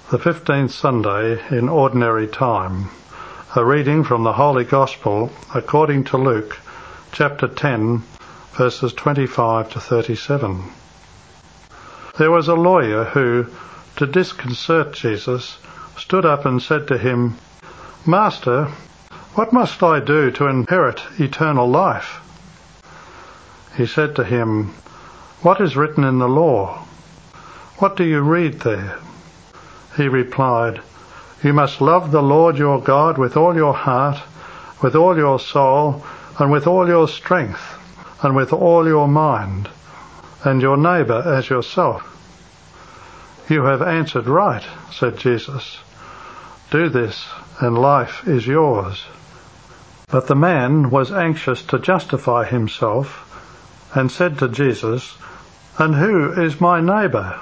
The 15th Sunday in Ordinary Time. A reading from the Holy Gospel according to Luke, chapter 10, verses 25 to 37. There was a lawyer who, to disconcert Jesus, stood up and said to him, "Master, what must I do to inherit eternal life?" He said to him, "What is written in the law? What do you read there?" He replied, "You must love the Lord your God with all your heart, with all your soul, and with all your strength, and with all your mind, and your neighbour as yourself." "You have answered right," said Jesus. "Do this, and life is yours." But the man was anxious to justify himself, and said to Jesus, "And who is my neighbour?"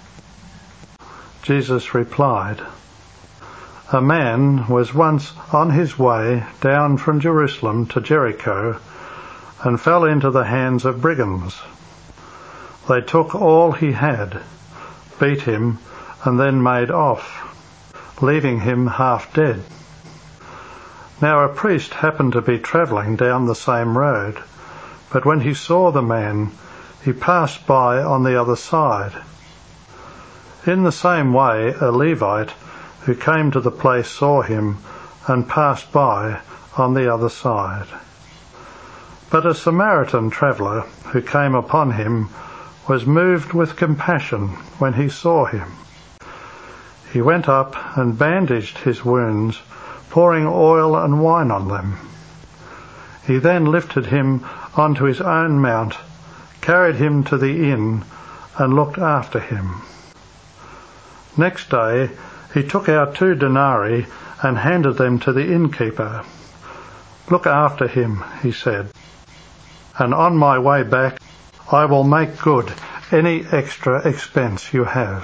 Jesus replied, "A man was once on his way down from Jerusalem to Jericho and fell into the hands of brigands. They took all he had, beat him, and then made off, leaving him half dead. Now a priest happened to be travelling down the same road, but when he saw the man, he passed by on the other side. In the same way, a Levite who came to the place saw him and passed by on the other side. But a Samaritan traveller who came upon him was moved with compassion when he saw him. He went up and bandaged his wounds, pouring oil and wine on them. He then lifted him onto his own mount, carried him to the inn, and looked after him. Next day he took out 2 denarii and handed them to the innkeeper. "Look after him," he said, "and on my way back I will make good any extra expense you have."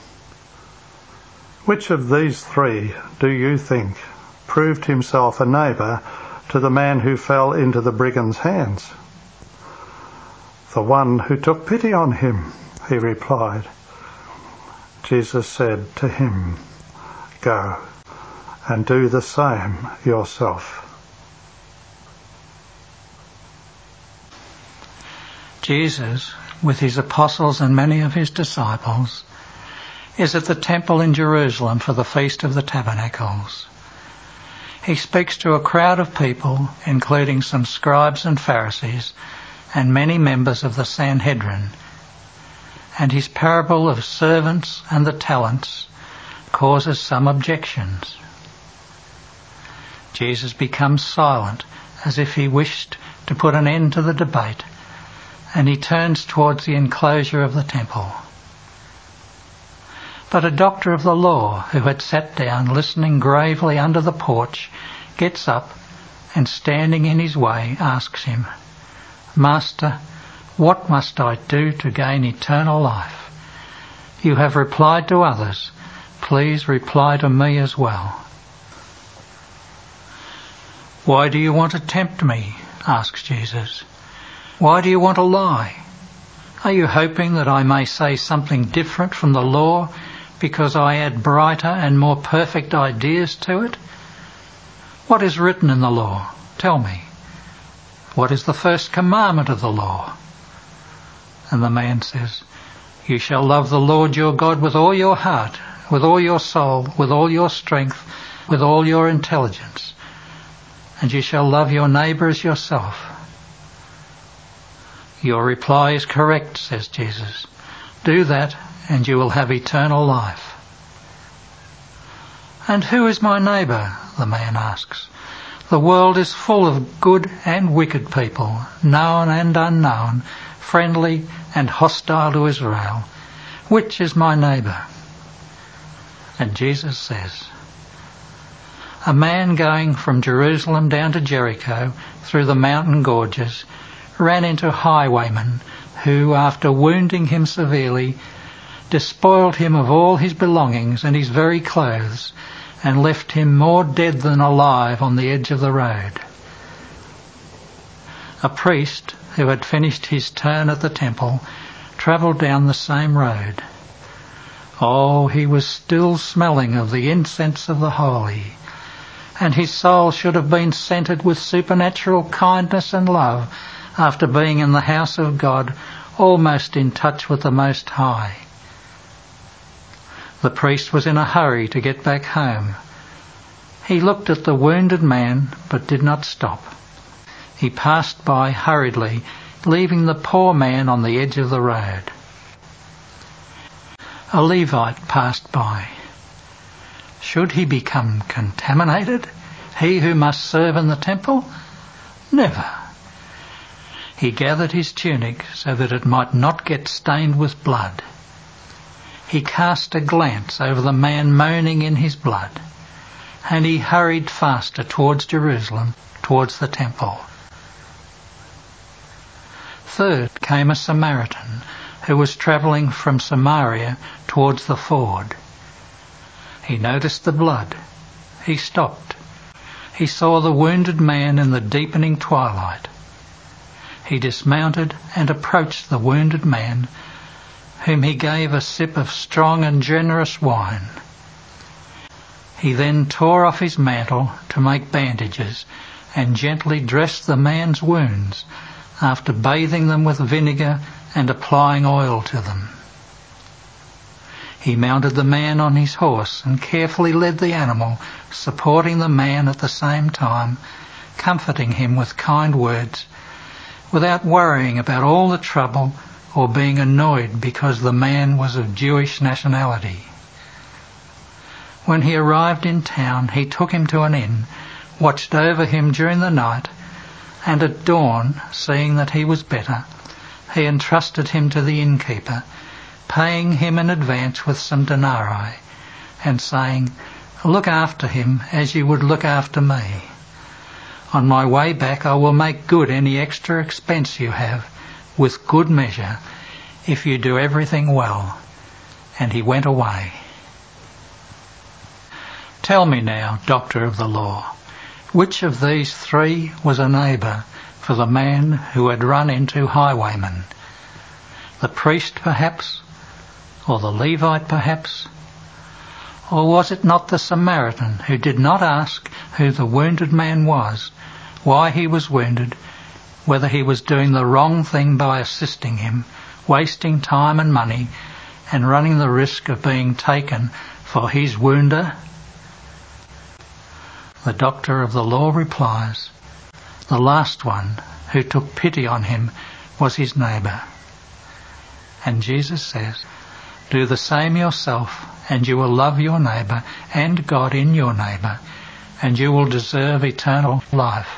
Which of these 3 do you think proved himself a neighbour to the man who fell into the brigands' hands? "The one who took pity on him," he replied. Jesus said to him, "Go and do the same yourself." Jesus, with his apostles and many of his disciples, is at the temple in Jerusalem for the Feast of the Tabernacles. He speaks to a crowd of people, including some scribes and Pharisees, and many members of the Sanhedrin, and his parable of servants and the talents causes some objections. Jesus becomes silent as if he wished to put an end to the debate, and he turns towards the enclosure of the temple. But a doctor of the law, who had sat down listening gravely under the porch, gets up and, standing in his way, asks him, "Master, what must I do to gain eternal life? You have replied to others. Please reply to me as well." "Why do you want to tempt me?" asks Jesus. "Why do you want to lie? Are you hoping that I may say something different from the law because I add brighter and more perfect ideas to it? What is written in the law? Tell me. What is the first commandment of the law?" And the man says, "You shall love the Lord your God with all your heart, with all your soul, with all your strength, with all your intelligence. And you shall love your neighbour as yourself." "Your reply is correct," says Jesus. "Do that and you will have eternal life." "And who is my neighbour?" the man asks. "The world is full of good and wicked people, known and unknown, friendly and hostile to Israel. Which is my neighbour?" And Jesus says, "A man going from Jerusalem down to Jericho through the mountain gorges ran into highwaymen who, after wounding him severely, despoiled him of all his belongings and his very clothes, and left him more dead than alive on the edge of the road." A priest who had finished his turn at the temple travelled down the same road. Oh, he was still smelling of the incense of the holy, and his soul should have been scented with supernatural kindness and love after being in the house of God, almost in touch with the Most High. The priest was in a hurry to get back home. He looked at the wounded man, but did not stop. He passed by hurriedly, leaving the poor man on the edge of the road. A Levite passed by. Should he become contaminated, he who must serve in the temple? Never. He gathered his tunic so that it might not get stained with blood. He cast a glance over the man moaning in his blood, and he hurried faster towards Jerusalem, towards the temple. Third came a Samaritan who was travelling from Samaria towards the ford. He noticed the blood. He stopped. He saw the wounded man in the deepening twilight. He dismounted and approached the wounded man, whom he gave a sip of strong and generous wine. He then tore off his mantle to make bandages and gently dressed the man's wounds after bathing them with vinegar and applying oil to them. He mounted the man on his horse and carefully led the animal, supporting the man at the same time, comforting him with kind words, without worrying about all the trouble or being annoyed because the man was of Jewish nationality. When he arrived in town, he took him to an inn, watched over him during the night, and at dawn, seeing that he was better, he entrusted him to the innkeeper, paying him in advance with some denarii, and saying, "Look after him as you would look after me. On my way back I will make good any extra expense you have, with good measure, if you do everything well." And he went away. Tell me now, doctor of the law, which of these three was a neighbour for the man who had run into highwaymen? The priest perhaps, or the Levite perhaps? Or was it not the Samaritan who did not ask who the wounded man was, why he was wounded, whether he was doing the wrong thing by assisting him, wasting time and money, and running the risk of being taken for his wounder? The doctor of the law replies, the last one who took pity on him was his neighbour. And Jesus says, do the same yourself, and you will love your neighbour and God in your neighbour, and you will deserve eternal life.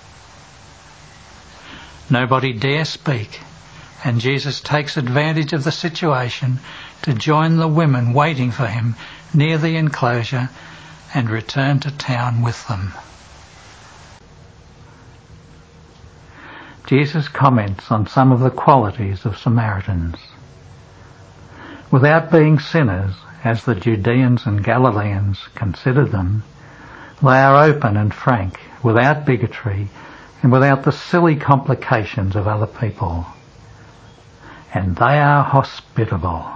Nobody dare speak, and Jesus takes advantage of the situation to join the women waiting for him near the enclosure and return to town with them. Jesus comments on some of the qualities of Samaritans. Without being sinners, as the Judeans and Galileans considered them, they are open and frank, without bigotry, and without the silly complications of other people. And they are hospitable.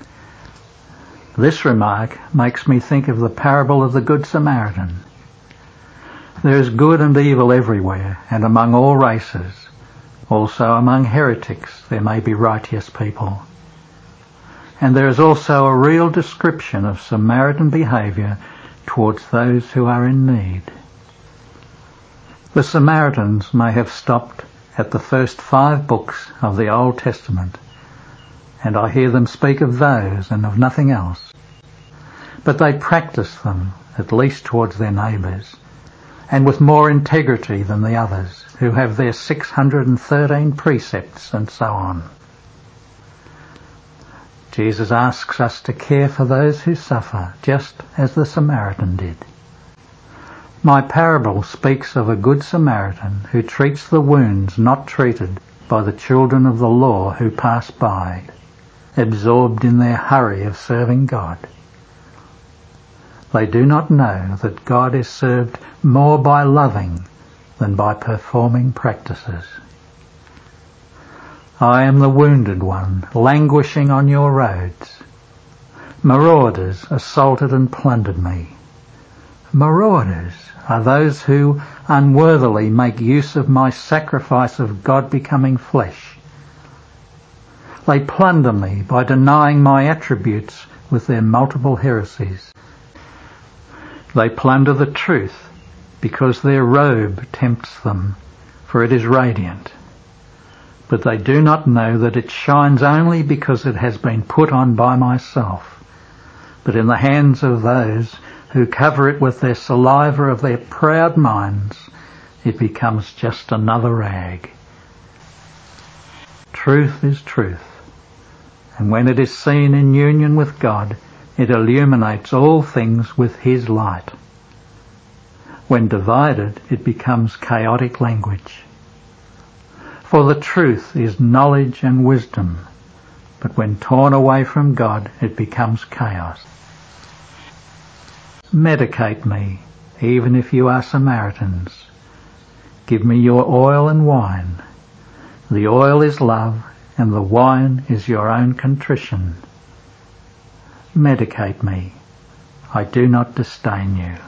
This remark makes me think of the parable of the Good Samaritan. There is good and evil everywhere, and among all races. Also among heretics there may be righteous people. And there is also a real description of Samaritan behaviour towards those who are in need. The Samaritans may have stopped at the first 5 books of the Old Testament, and I hear them speak of those and of nothing else. But they practice them, at least towards their neighbours, and with more integrity than the others, who have their 613 precepts and so on. Jesus asks us to care for those who suffer, just as the Samaritan did. My parable speaks of a good Samaritan who treats the wounds not treated by the children of the law who pass by, absorbed in their hurry of serving God. They do not know that God is served more by loving than by performing practices. I am the wounded one, languishing on your roads. Marauders assaulted and plundered me. Marauders are those who unworthily make use of my sacrifice of God becoming flesh. They plunder me by denying my attributes with their multiple heresies. They plunder the truth because their robe tempts them, for it is radiant. But they do not know that it shines only because it has been put on by myself. But in the hands of those who cover it with their saliva of their proud minds, it becomes just another rag. Truth is truth, and when it is seen in union with God, it illuminates all things with His light. When divided, it becomes chaotic language. For the truth is knowledge and wisdom, but when torn away from God, it becomes chaos. Medicate me, even if you are Samaritans. Give me your oil and wine. The oil is love, and the wine is your own contrition. Medicate me. I do not disdain you.